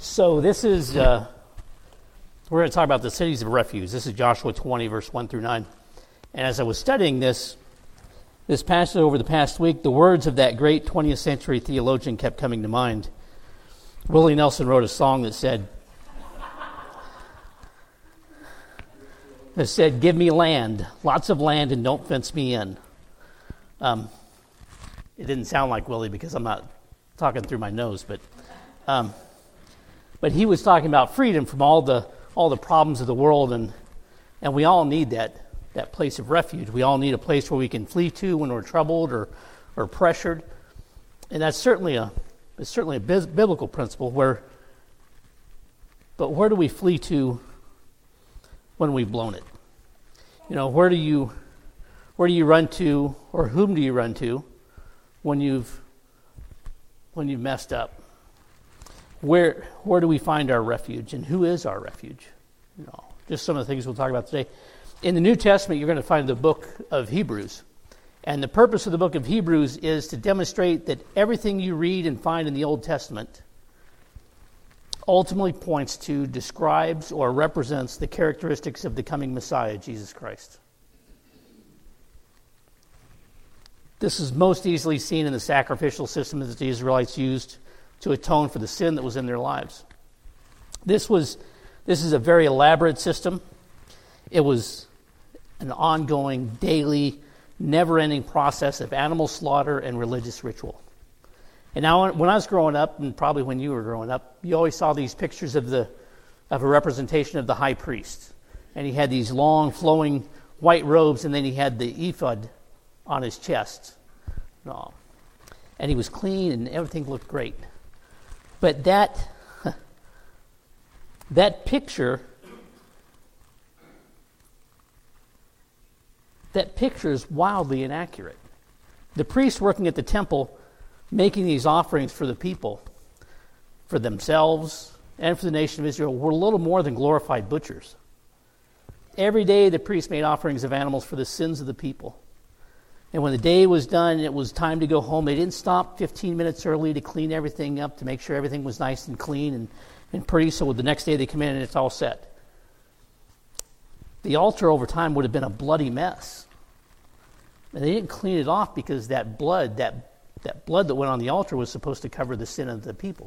So this is, we're going to talk about the cities of refuge. This is Joshua 20, verse 1 through 9. And as I was studying this passage over the past week, the words of that great 20th century theologian kept coming to mind. Willie Nelson wrote a song that said, give me land, lots of land, and don't fence me in. It didn't sound like Willie because I'm not talking through my nose, but he was talking about freedom from all the problems of the world, and we all need that place of refuge. We all need a place where we can flee to when we're troubled or pressured, and that's certainly a biblical principle. But where do we flee to when we've blown it? You know, where do you run to, or whom do you run to when you've messed up? Where do we find our refuge, and who is our refuge? You know, just some of the things we'll talk about today. In the New Testament, you're going to find the book of Hebrews. And the purpose of the book of Hebrews is to demonstrate that everything you read and find in the Old Testament ultimately points to, describes, or represents the characteristics of the coming Messiah, Jesus Christ. This is most easily seen in the sacrificial system that the Israelites used to atone for the sin that was in their lives. This is a very elaborate system. It was an ongoing, daily, never-ending process of animal slaughter and religious ritual. And now, when I was growing up, and probably when you were growing up, you always saw these pictures of a representation of the high priest. And he had these long, flowing white robes, and then he had the ephod on his chest. And he was clean, and everything looked great. But that picture is wildly inaccurate. The priests working at the temple, making these offerings for the people, for themselves, and for the nation of Israel, were little more than glorified butchers. Every day the priests made offerings of animals for the sins of the people. And when the day was done and it was time to go home, they didn't stop 15 minutes early to clean everything up, to make sure everything was nice and clean and pretty, so the next day they come in and it's all set. The altar over time would have been a bloody mess. And they didn't clean it off because that blood that went on the altar was supposed to cover the sin of the people.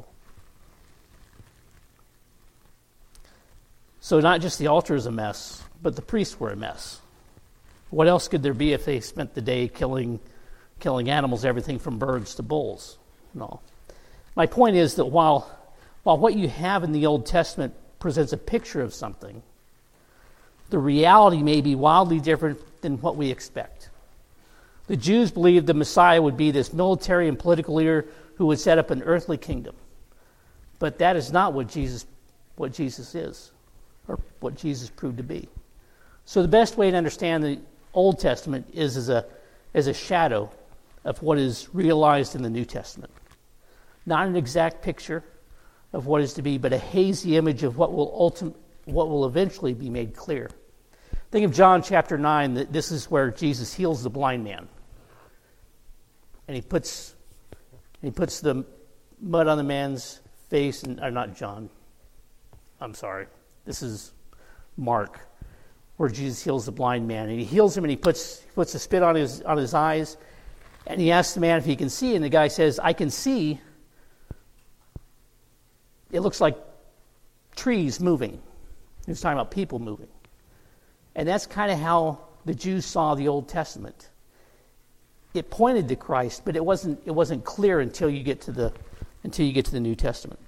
So not just the altar is a mess, but the priests were a mess. What else could there be if they spent the day killing animals, everything from birds to bulls? No. My point is that while what you have in the Old Testament presents a picture of something, the reality may be wildly different than what we expect. The Jews believed the Messiah would be this military and political leader who would set up an earthly kingdom. But that is not what Jesus is, or what Jesus proved to be. So the best way to understand the Old Testament is as a shadow of what is realized in the New Testament. Not an exact picture of what is to be, but a hazy image of what will eventually be made clear. Think of John chapter 9. That this is where Jesus heals the blind man, and he puts the mud on the man's face. And not John. I'm sorry. This is Mark, where Jesus heals the blind man, and he heals him, and he puts a spit on his eyes, and he asks the man if he can see, and the guy says, "I can see. It looks like trees moving." He was talking about people moving, and that's kind of how the Jews saw the Old Testament. It pointed to Christ, but it wasn't clear until you get to the New Testament.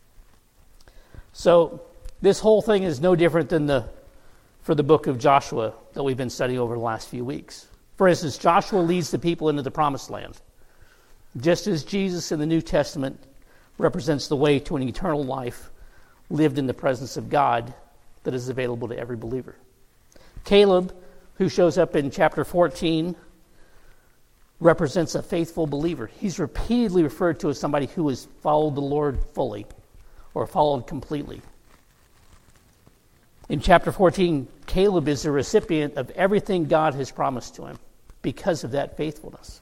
So this whole thing is no different than for the book of Joshua that we've been studying over the last few weeks. For instance, Joshua leads the people into the promised land, just as Jesus in the New Testament represents the way to an eternal life lived in the presence of God that is available to every believer. Caleb, who shows up in chapter 14, represents a faithful believer. He's repeatedly referred to as somebody who has followed the Lord fully or followed completely. In chapter 14, Caleb is the recipient of everything God has promised to him because of that faithfulness.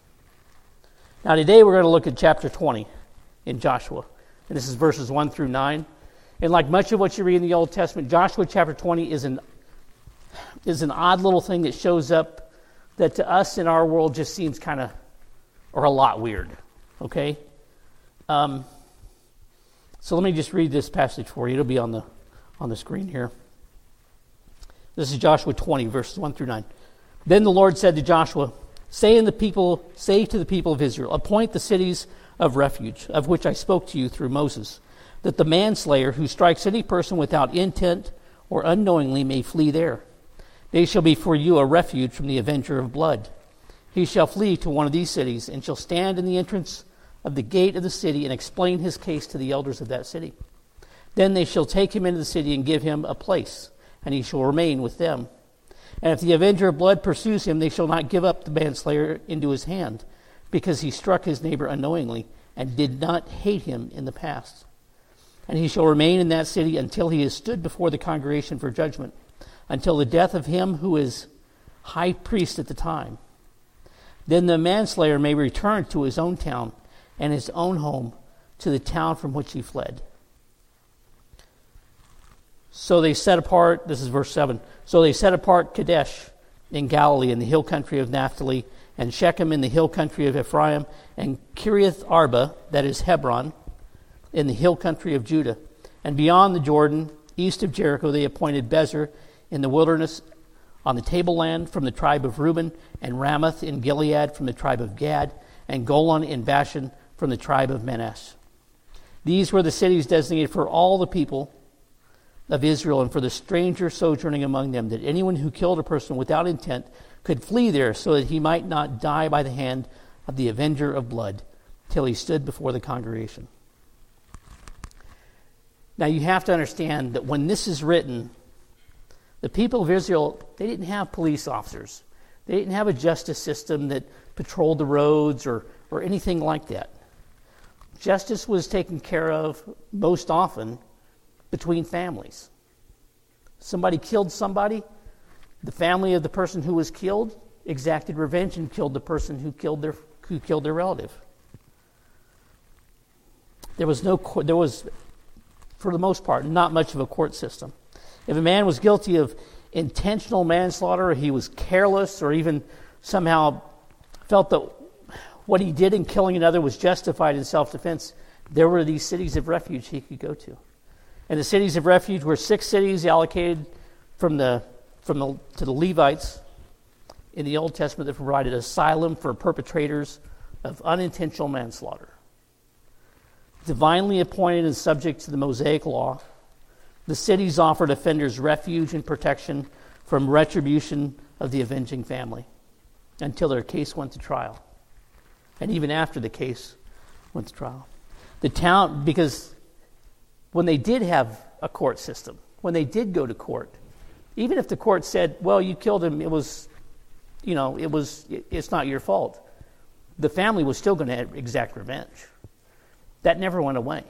Now today we're going to look at chapter 20 in Joshua. And this is verses 1 through 9. And like much of what you read in the Old Testament, Joshua chapter 20 is an odd little thing that shows up that to us in our world just seems kind of, or a lot weird. Okay? So let me just read this passage for you. It'll be on the screen here. This is Joshua 20, verses 1 through 9. Then the Lord said to Joshua, Say to the people of Israel, appoint the cities of refuge, of which I spoke to you through Moses, that the manslayer who strikes any person without intent or unknowingly may flee there. They shall be for you a refuge from the avenger of blood. He shall flee to one of these cities, and shall stand in the entrance of the gate of the city, and explain his case to the elders of that city. Then they shall take him into the city, and give him a place, and he shall remain with them. And if the avenger of blood pursues him, they shall not give up the manslayer into his hand, because he struck his neighbor unknowingly, and did not hate him in the past. And he shall remain in that city until he is stood before the congregation for judgment, until the death of him who is high priest at the time. Then the manslayer may return to his own town and his own home, to the town from which he fled. So they set apart, this is verse 7, so they set apart Kadesh in Galilee in the hill country of Naphtali, and Shechem in the hill country of Ephraim, and Kiriath Arba, that is Hebron, in the hill country of Judah. And beyond the Jordan, east of Jericho, they appointed Bezer in the wilderness on the tableland from the tribe of Reuben, and Ramoth in Gilead from the tribe of Gad, and Golan in Bashan from the tribe of Manasseh. These were the cities designated for all the people of Israel and for the stranger sojourning among them, that anyone who killed a person without intent could flee there, so that he might not die by the hand of the avenger of blood, till he stood before the congregation. Now you have to understand that when this is written, the people of Israel, they didn't have police officers. They didn't have a justice system that patrolled the roads or anything like that. Justice was taken care of most often between families. Somebody killed somebody, the family of the person who was killed exacted revenge and killed the person who killed their relative. There was, for the most part, not much of a court system. If a man was guilty of intentional manslaughter, or he was careless, or even somehow felt that what he did in killing another was justified in self-defense, there were these cities of refuge he could go to. And the cities of refuge were 6 cities allocated to the Levites in the Old Testament that provided asylum for perpetrators of unintentional manslaughter. Divinely appointed and subject to the Mosaic law, the cities offered offenders refuge and protection from retribution of the avenging family until their case went to trial. And even after the case went to trial. The town, because when they did have a court system, when they did go to court, even if the court said, well, you killed him, it's not your fault, the family was still going to exact revenge. That never went away.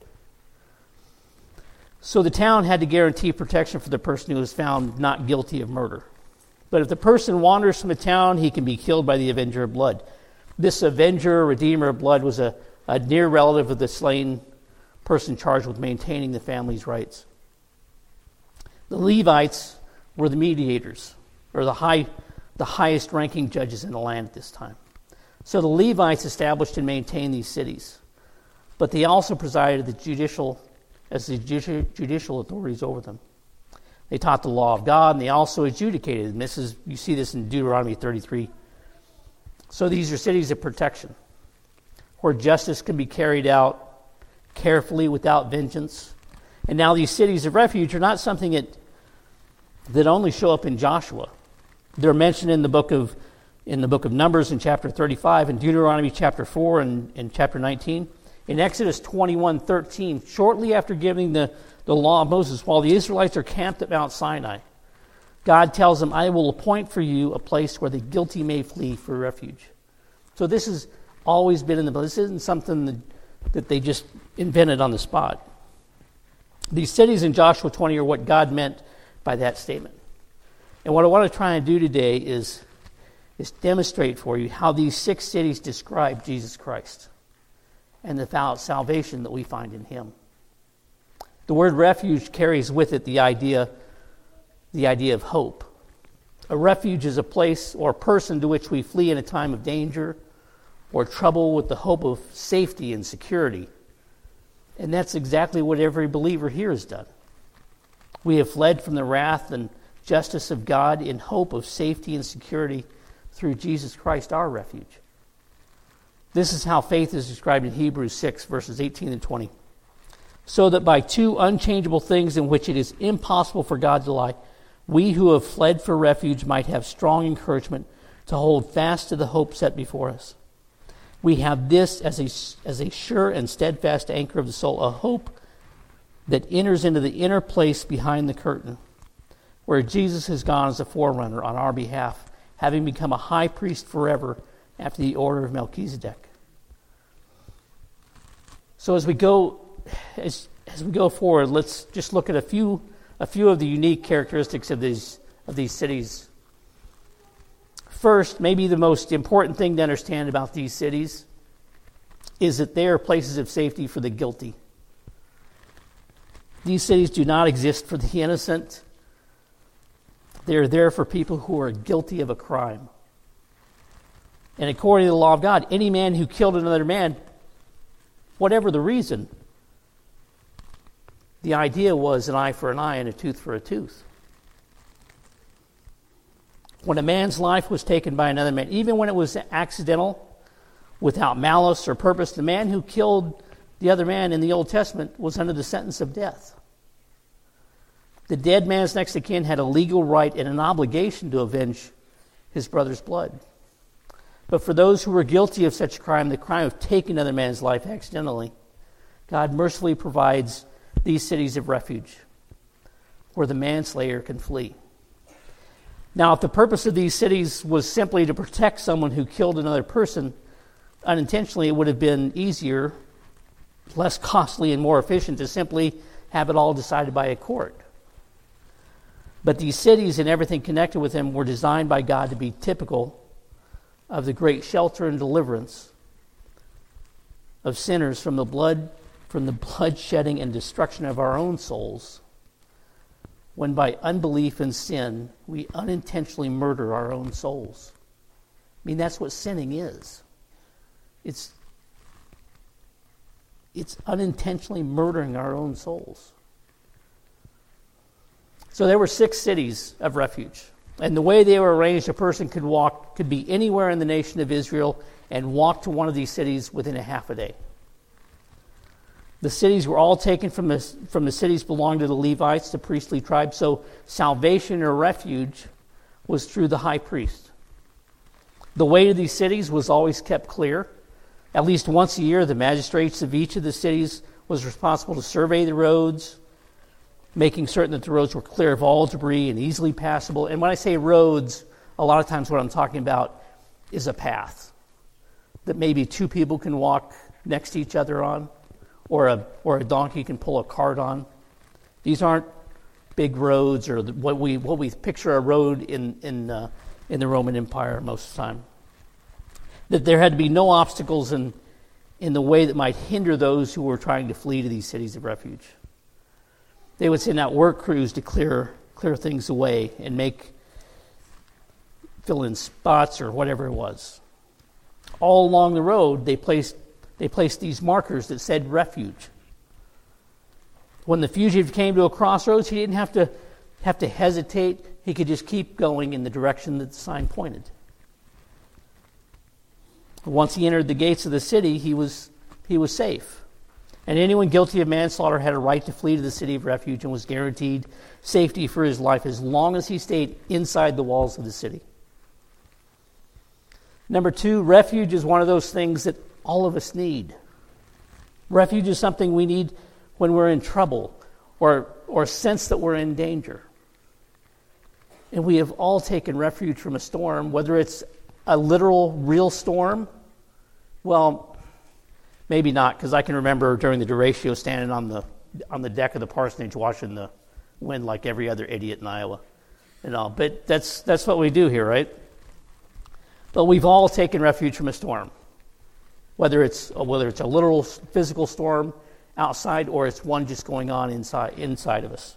So the town had to guarantee protection for the person who was found not guilty of murder. But if the person wanders from a town, he can be killed by the avenger of blood. This avenger, redeemer of blood, was a near relative of the slain person charged with maintaining the family's rights. The Levites were the mediators, or the highest ranking judges in the land at this time. So the Levites established and maintained these cities. But they also presided as the judicial authorities over them. They taught the law of God, and they also adjudicated. And you see this in Deuteronomy 33. So these are cities of protection, where justice can be carried out carefully without vengeance. And now these cities of refuge are not something that only show up in Joshua. They're mentioned in the book of Numbers in chapter 35, in Deuteronomy chapter 4 and chapter 19. In Exodus 21:13, shortly after giving the law of Moses, while the Israelites are camped at Mount Sinai, God tells them, I will appoint for you a place where the guilty may flee for refuge. So this has always been in the book. This isn't something that they just invented on the spot. These cities in Joshua 20 are what God meant by that statement. And what I want to try and do today is demonstrate for you how these 6 cities describe Jesus Christ and the salvation that we find in him. The word refuge carries with it the idea of hope. A refuge is a place or person to which we flee in a time of danger or trouble with the hope of safety and security. And that's exactly what every believer here has done. We have fled from the wrath and justice of God in hope of safety and security through Jesus Christ, our refuge. This is how faith is described in Hebrews 6, verses 18 and 20. So that by two unchangeable things in which it is impossible for God to lie, we who have fled for refuge might have strong encouragement to hold fast to the hope set before us. We have this as a sure and steadfast anchor of the soul, a hope that enters into the inner place behind the curtain, where Jesus has gone as a forerunner on our behalf, having become a high priest forever after the order of Melchizedek. So as we go forward, let's just look at a few of the unique characteristics of these cities. First, maybe the most important thing to understand about these cities is that they are places of safety for the guilty. These cities do not exist for the innocent. They are there for people who are guilty of a crime. And according to the law of God, any man who killed another man, whatever the reason, the idea was an eye for an eye and a tooth for a tooth. When a man's life was taken by another man, even when it was accidental, without malice or purpose, the man who killed the other man in the Old Testament was under the sentence of death. The dead man's next of kin had a legal right and an obligation to avenge his brother's blood. But for those who were guilty of such a crime, the crime of taking another man's life accidentally, God mercifully provides these cities of refuge where the manslayer can flee. Now, if the purpose of these cities was simply to protect someone who killed another person unintentionally, it would have been easier, less costly, and more efficient to simply have it all decided by a court. But these cities and everything connected with them were designed by God to be typical of the great shelter and deliverance of sinners from the bloodshedding and destruction of our own souls, when by unbelief and sin we unintentionally murder our own souls. I mean, that's what sinning is. It's unintentionally murdering our own souls. So there were 6 cities of refuge. And the way they were arranged, a person could be anywhere in the nation of Israel and walk to one of these cities within a half a day. The cities were all taken from the cities belonging to the Levites, the priestly tribe. So salvation or refuge was through the high priest. The way to these cities was always kept clear. At least once a year, the magistrates of each of the cities was responsible to survey the roads, making certain that the roads were clear of all debris and easily passable. And when I say roads, a lot of times what I'm talking about is a path that maybe 2 people can walk next to each other on, or a donkey can pull a cart on. These aren't big roads or what we picture a road in the Roman Empire most of the time. That there had to be no obstacles in the way that might hinder those who were trying to flee to these cities of refuge. They would send out work crews to clear things away and fill in spots or whatever it was. All along the road, they placed these markers that said refuge. When the fugitive came to a crossroads, he didn't have to hesitate. He could just keep going in the direction that the sign pointed. Once he entered the gates of the city, he was safe. And anyone guilty of manslaughter had a right to flee to the city of refuge and was guaranteed safety for his life as long as he stayed inside the walls of the city. Number 2, refuge is one of those things that all of us need. Refuge is something we need when we're in trouble or sense that we're in danger. And we have all taken refuge from a storm, whether it's a literal, real storm. Well, maybe not, because I can remember during the derecho standing on the deck of the parsonage watching the wind like every other idiot in Iowa and all. But that's what we do here, right? But we've all taken refuge from a storm, whether it's a literal physical storm outside or it's one just going on inside of us.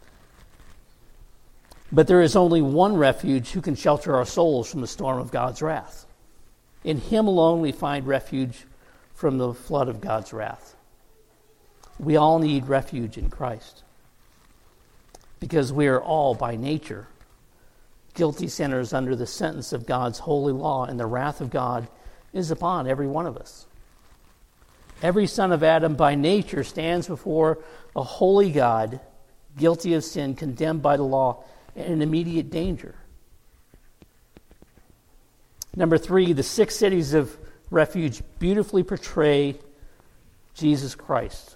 But there is only one refuge who can shelter our souls from the storm of God's wrath. In him alone we find refuge from the flood of God's wrath. We all need refuge in Christ because we are all, by nature, guilty sinners under the sentence of God's holy law, and the wrath of God is upon every one of us. Every son of Adam, by nature, stands before a holy God, guilty of sin, condemned by the law, and in immediate danger. Number 3, the 6 cities of refuge beautifully portray Jesus Christ.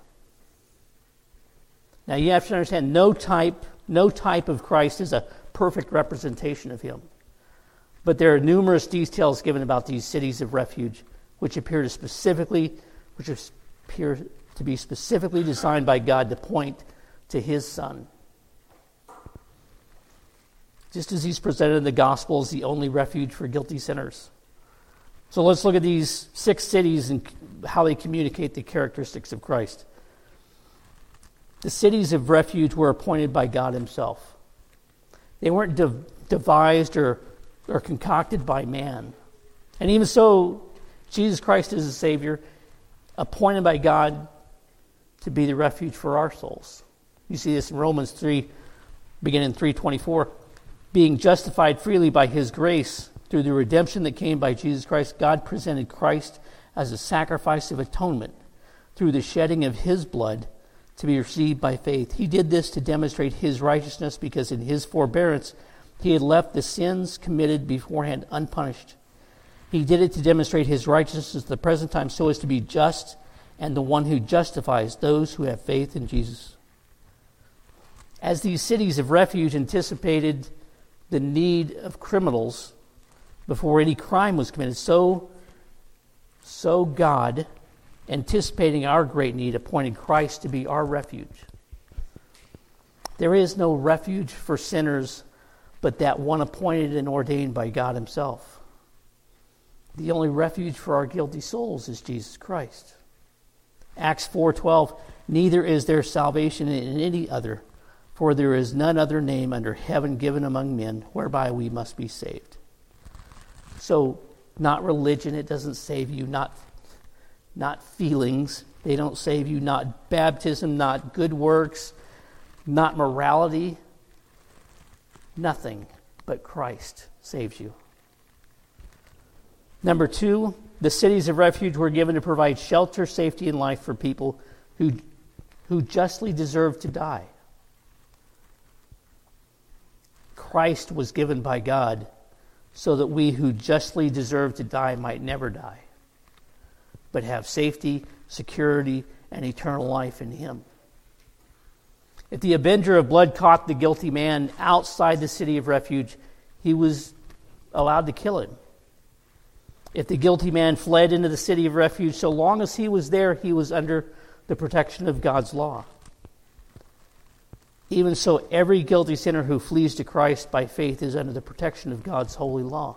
Now you have to understand, no type of Christ is a perfect representation of him. But there are numerous details given about these cities of refuge which appear to be specifically designed by God to point to his Son. Just as he's presented in the gospel as the only refuge for guilty sinners. So let's look at these 6 cities and how they communicate the characteristics of Christ. The cities of refuge were appointed by God himself. They weren't devised or concocted by man. And even so, Jesus Christ is the Savior, appointed by God to be the refuge for our souls. You see this in Romans 3, beginning in 3:24. Being justified freely by his grace through the redemption that came by Jesus Christ, God presented Christ as a sacrifice of atonement through the shedding of his blood to be received by faith. He did this to demonstrate his righteousness because in his forbearance he had left the sins committed beforehand unpunished. He did it to demonstrate his righteousness at the present time so as to be just and the one who justifies those who have faith in Jesus. As these cities of refuge anticipated the need of criminals before any crime was committed, so God, anticipating our great need, appointed Christ to be our refuge. There is no refuge for sinners but that one appointed and ordained by God himself. The only refuge for our guilty souls is Jesus Christ. Acts 4:12, neither is there salvation in any other, for there is none other name under heaven given among men whereby we must be saved. So, not religion, it doesn't save you, not feelings, they don't save you, not baptism, not good works, not morality. Nothing but Christ saves you. Number 2, the cities of refuge were given to provide shelter, safety, and life for people who justly deserve to die. Christ was given by God so that we who justly deserve to die might never die, but have safety, security, and eternal life in him. If the avenger of blood caught the guilty man outside the city of refuge, he was allowed to kill him. If the guilty man fled into the city of refuge, so long as he was there, he was under the protection of God's law. Even so, every guilty sinner who flees to Christ by faith is under the protection of God's holy law.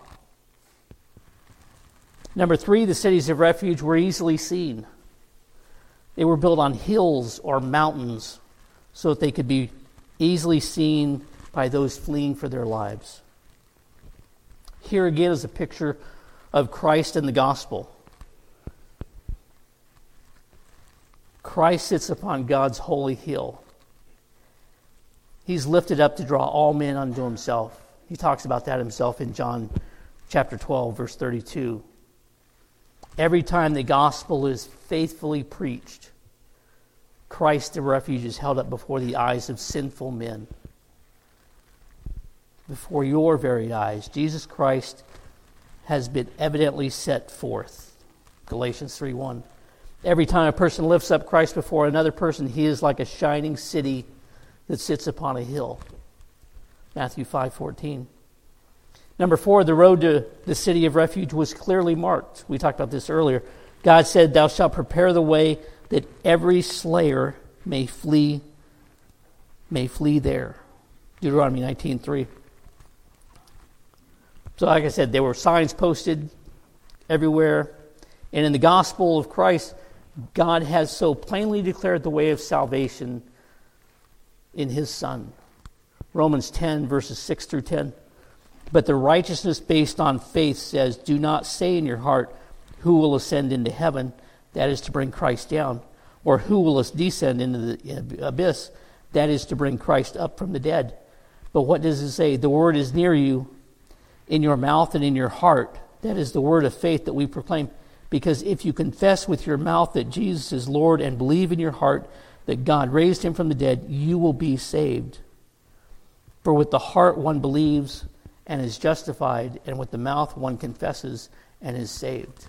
Number 3, the cities of refuge were easily seen. They were built on hills or mountains so that they could be easily seen by those fleeing for their lives. Here again is a picture of Christ and the gospel. Christ sits upon God's holy hill. He's lifted up to draw all men unto himself. He talks about that himself in John chapter 12, verse 32. Every time the gospel is faithfully preached, Christ the refuge is held up before the eyes of sinful men. Before your very eyes, Jesus Christ has been evidently set forth. Galatians 3:1. Every time a person lifts up Christ before another person, he is like a shining city that sits upon a hill. Matthew 5:14. Number 4, the road to the city of refuge was clearly marked. We talked about this earlier. God said, "Thou shalt prepare the way that every slayer may flee there." Deuteronomy 19:3. So like I said, there were signs posted everywhere. And in the gospel of Christ, God has so plainly declared the way of salvation in his Son. Romans 10, verses 6 through 10. But the righteousness based on faith says, do not say in your heart, who will ascend into heaven? That is to bring Christ down. Or who will descend into the abyss? That is to bring Christ up from the dead. But what does it say? The word is near you, in your mouth and in your heart. That is the word of faith that we proclaim. Because if you confess with your mouth that Jesus is Lord and believe in your heart that God raised him from the dead, you will be saved. For with the heart one believes and is justified, and with the mouth one confesses and is saved.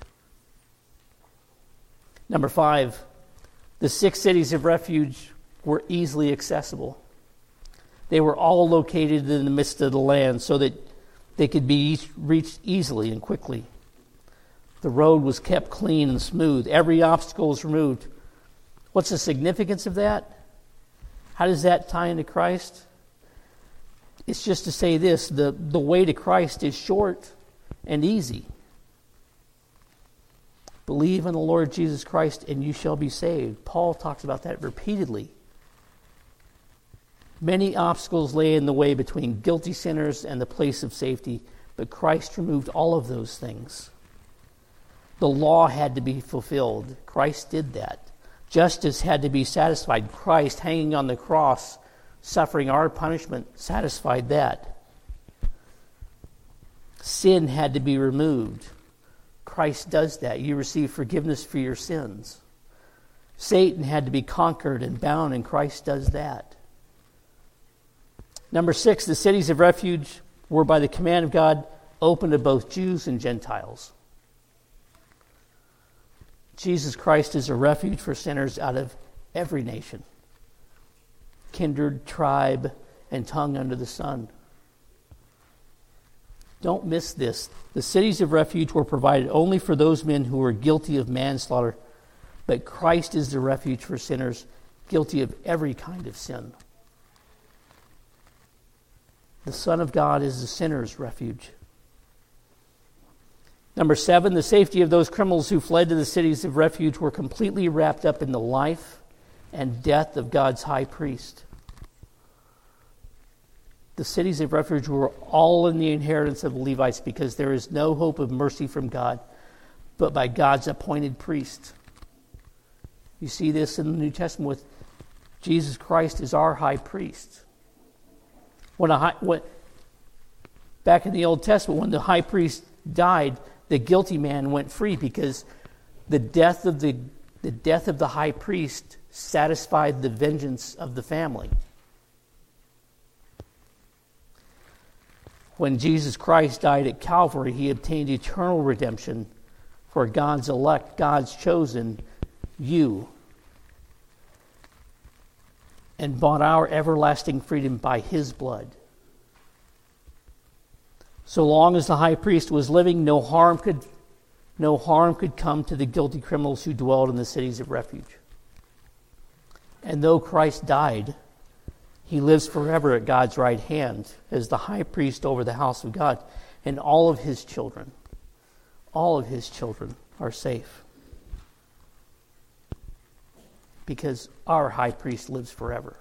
Number 5, the 6 cities of refuge were easily accessible. They were all located in the midst of the land so that they could be reached easily and quickly. The road was kept clean and smooth. Every obstacle was removed. What's the significance of that? How does that tie into Christ? It's just to say this, the way to Christ is short and easy. Believe in the Lord Jesus Christ and you shall be saved. Paul talks about that repeatedly. Many obstacles lay in the way between guilty sinners and the place of safety, but Christ removed all of those things. The law had to be fulfilled. Christ did that. Justice had to be satisfied. Christ, hanging on the cross, suffering our punishment, satisfied that. Sin had to be removed. Christ does that. You receive forgiveness for your sins. Satan had to be conquered and bound, and Christ does that. Number 6, the cities of refuge were, by the command of God, open to both Jews and Gentiles. Jesus Christ is a refuge for sinners out of every nation, kindred, tribe, and tongue under the sun. Don't miss this. The cities of refuge were provided only for those men who were guilty of manslaughter, but Christ is the refuge for sinners guilty of every kind of sin. The Son of God is the sinner's refuge. Number 7, the safety of those criminals who fled to the cities of refuge were completely wrapped up in the life and death of God's high priest. The cities of refuge were all in the inheritance of the Levites because there is no hope of mercy from God, but by God's appointed priest. You see this in the New Testament with Jesus Christ as our high priest. Back in the Old Testament, when the high priest died, the guilty man went free because the death of the high priest satisfied the vengeance of the family. When Jesus Christ died at Calvary, he obtained eternal redemption for God's elect, God's chosen, you, and bought our everlasting freedom by his blood. So long as the high priest was living, no harm could come to the guilty criminals who dwelled in the cities of refuge. And though Christ died, he lives forever at God's right hand as the high priest over the house of God, and all of his children are safe. Because our high priest lives forever.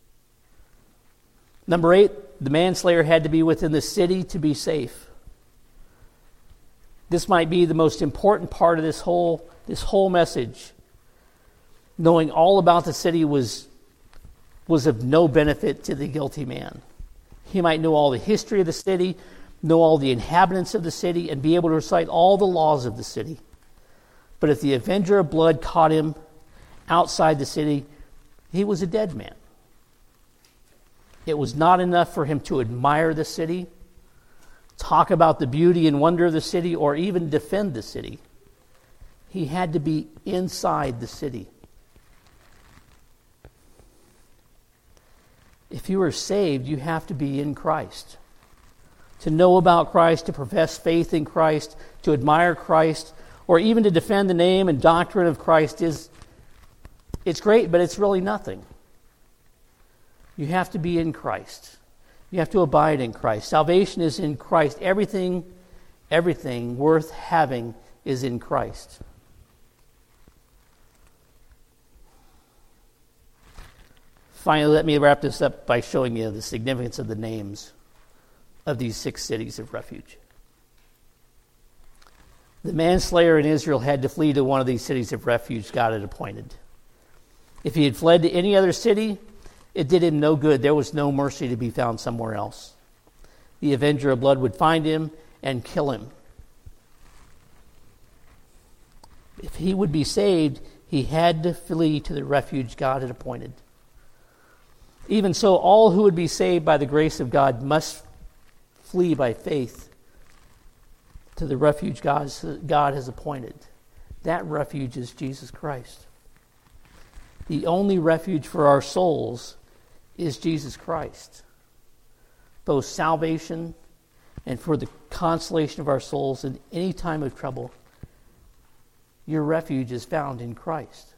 Number 8, the manslayer had to be within the city to be safe. This might be the most important part of this whole message. Knowing all about the city was of no benefit to the guilty man. He might know all the history of the city, know all the inhabitants of the city, and be able to recite all the laws of the city. But if the avenger of blood caught him outside the city, he was a dead man. It was not enough for him to admire the city, talk about the beauty and wonder of the city, or even defend the city. He had to be inside the city. If you are saved, you have to be in Christ. To know about Christ, to profess faith in Christ, to admire Christ, or even to defend the name and doctrine of Christ it's great, but it's really nothing. You have to be in Christ. You have to abide in Christ. Salvation is in Christ. Everything worth having is in Christ. Finally, let me wrap this up by showing you the significance of the names of these 6 cities of refuge. The manslayer in Israel had to flee to one of these cities of refuge God had appointed. If he had fled to any other city, it did him no good. There was no mercy to be found somewhere else. The avenger of blood would find him and kill him. If he would be saved, he had to flee to the refuge God had appointed. Even so, all who would be saved by the grace of God must flee by faith to the refuge God has appointed. That refuge is Jesus Christ. The only refuge for our souls is Jesus Christ. Both salvation and for the consolation of our souls in any time of trouble, your refuge is found in Christ.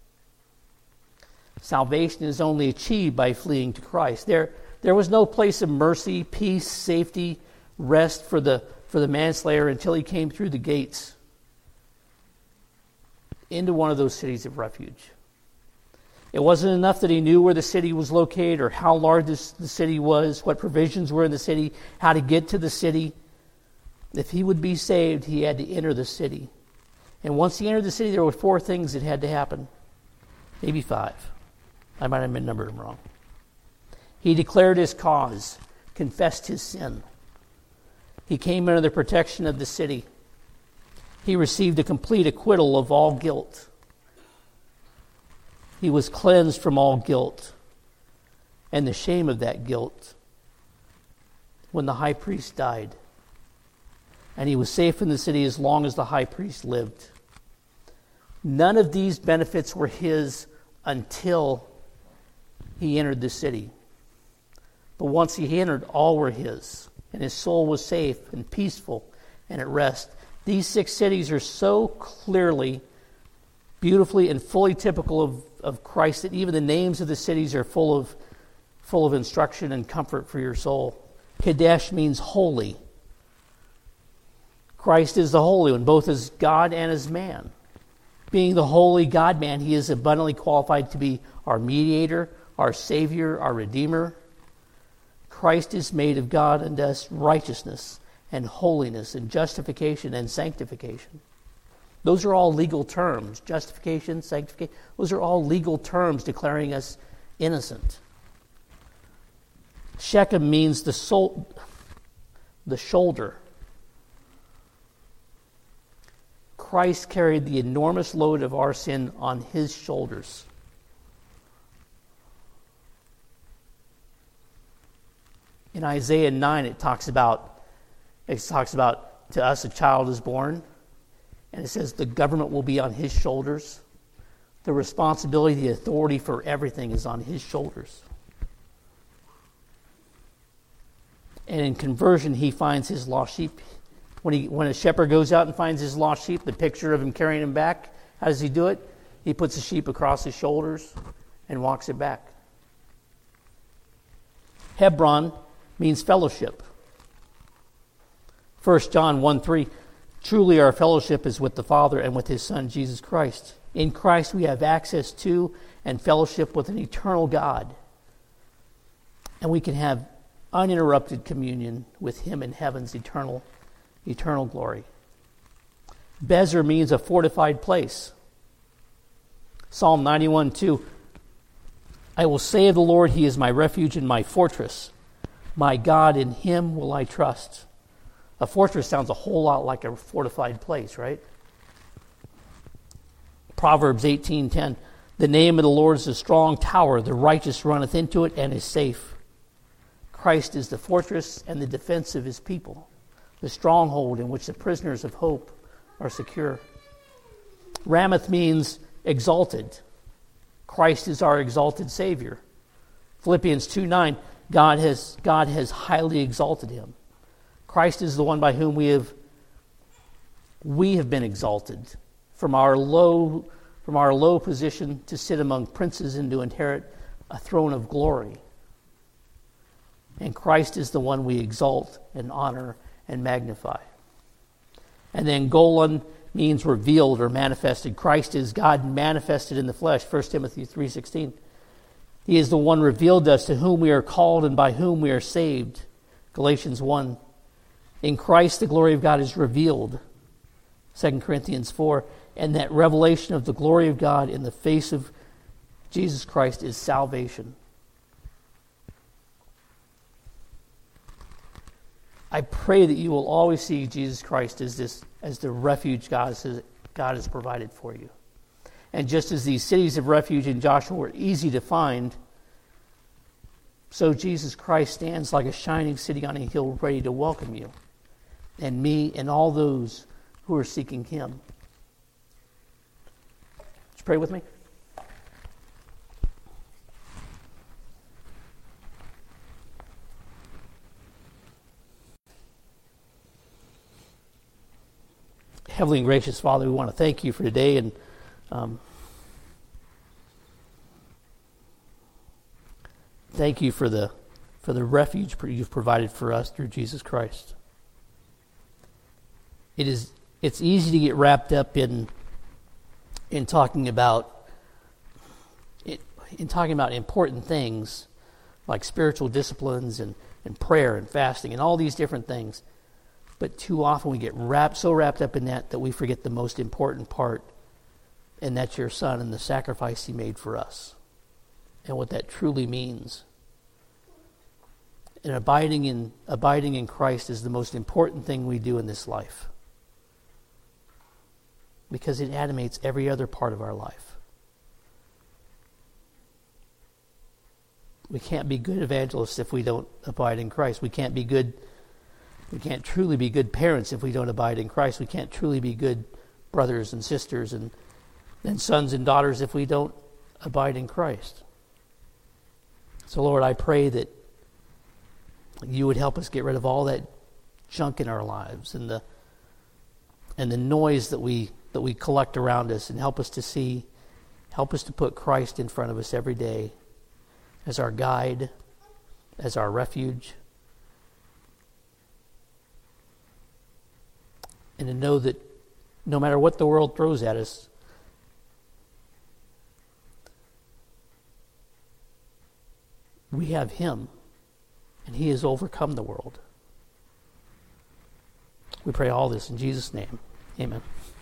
Salvation is only achieved by fleeing to Christ. There was no place of mercy, peace, safety, rest for the manslayer until he came through the gates into one of those cities of refuge. It wasn't enough that he knew where the city was located or how large the city was, what provisions were in the city, how to get to the city. If he would be saved, he had to enter the city. And once he entered the city, there were 4 things that had to happen. Maybe 5. I might have numbered them wrong. He declared his cause, confessed his sin. He came under the protection of the city. He received a complete acquittal of all guilt. He was cleansed from all guilt and the shame of that guilt when the high priest died. And he was safe in the city as long as the high priest lived. None of these benefits were his until he entered the city. But once he entered, all were his. And his soul was safe and peaceful and at rest. These 6 cities are so clearly, beautifully, and fully typical of Christ that even the names of the cities are full of instruction and comfort for your soul. Kadesh means holy. Christ is the Holy One, both as God and as man. Being the holy God-man, he is abundantly qualified to be our mediator, our Savior, our Redeemer. Christ is made of God and us righteousness and holiness and justification and sanctification. Those are all legal terms. Justification, sanctification, those are all legal terms declaring us innocent. Shechem means the shoulder. Christ carried the enormous load of our sin on his shoulders. In Isaiah 9, it talks about to us a child is born, and it says the government will be on his shoulders. The responsibility, the authority for everything is on his shoulders. And in conversion, he finds his lost sheep. When a shepherd goes out and finds his lost sheep, the picture of him carrying him back, how does he do it? He puts the sheep across his shoulders and walks it back. Hebron means fellowship. 1 John 1:3, truly our fellowship is with the Father and with his Son, Jesus Christ. In Christ we have access to and fellowship with an eternal God. And we can have uninterrupted communion with him in heaven's eternal glory. Bezer means a fortified place. Psalm 91:2, I will say of the Lord, he is my refuge and my fortress. My God, in him will I trust. A fortress sounds a whole lot like a fortified place, right? Proverbs 18:10, the name of the Lord is a strong tower. The righteous runneth into it and is safe. Christ is the fortress and the defense of his people, the stronghold in which the prisoners of hope are secure. Ramath means exalted. Christ is our exalted Savior. Philippians 2:9, God has highly exalted him. Christ is the one by whom we have been exalted from our low position to sit among princes and to inherit a throne of glory. And Christ is the one we exalt and honor and magnify. And then Golan means revealed or manifested. Christ is God manifested in the flesh, 1 Timothy 3:16. He is the one revealed to us, to whom we are called and by whom we are saved. Galatians 1. In Christ the glory of God is revealed. 2 Corinthians 4. And that revelation of the glory of God in the face of Jesus Christ is salvation. I pray that you will always see Jesus Christ as the refuge God has provided for you. And just as these cities of refuge in Joshua were easy to find, so Jesus Christ stands like a shining city on a hill ready to welcome you and me and all those who are seeking him. Would you pray with me? Heavenly and gracious Father, we want to thank you for today, and thank you for the refuge you've provided for us through Jesus Christ. It's easy to get wrapped up in talking about important things like spiritual disciplines and prayer and fasting and all these different things. But too often we get so wrapped up in that we forget the most important part, and that's your Son and the sacrifice he made for us and what that truly means. And abiding in Christ is the most important thing we do in this life, because it animates every other part of our life. We can't be good evangelists if we don't abide in Christ. We can't truly be good parents if we don't abide in Christ. We can't truly be good brothers and sisters and sons and daughters if we don't abide in Christ. So Lord, I pray that you would help us get rid of all that junk in our lives and the noise that we collect around us, and help us to put Christ in front of us every day as our guide, as our refuge. And to know that no matter what the world throws at us, we have him, and he has overcome the world. We pray all this in Jesus' name. Amen.